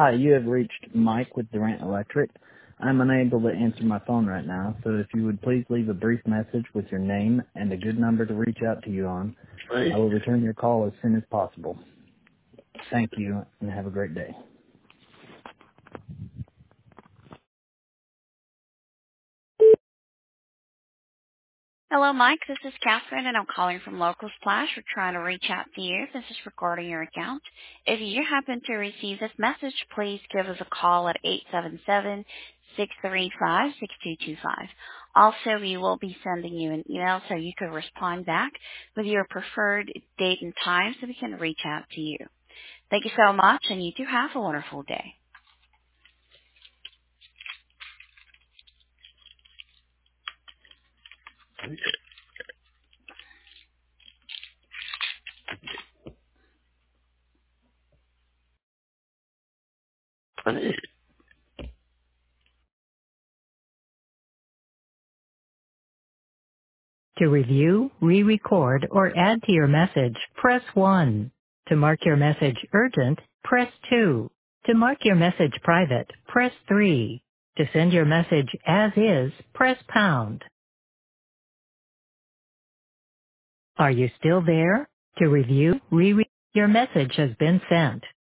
Hi, you have reached Mike with Durant Electric. I'm unable to answer my phone right now, so if you would please leave a brief message with your name and a good number to reach out to you on, I will return your call as soon as possible. Thank you, and have a great day. Hello, Mike. This is Catherine, and I'm calling from Local Splash. We're trying to reach out to you. This is regarding your account. If you happen to receive this message, please give us a call at 877-635-6225. Also, we will be sending you an email so you can respond back with your preferred date and time so we can reach out to you. Thank you so much, and you do have a wonderful day. To review, re-record, or add to your message, press 1. To mark your message urgent, press 2. To mark your message private, press 3. To send your message as is, press pound. Are you still there? To review, your message has been sent.